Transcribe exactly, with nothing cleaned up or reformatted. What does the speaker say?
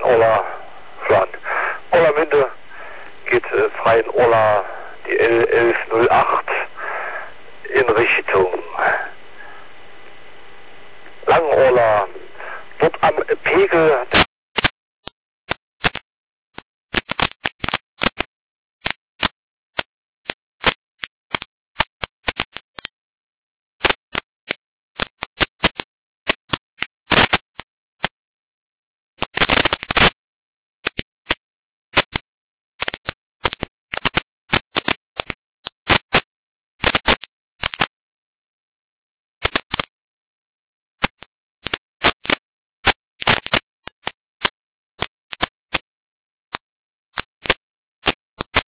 Orla Flan. Orlamünde geht äh, frei in Orla die L elf null acht in Richtung Langorla. Dort am Pegel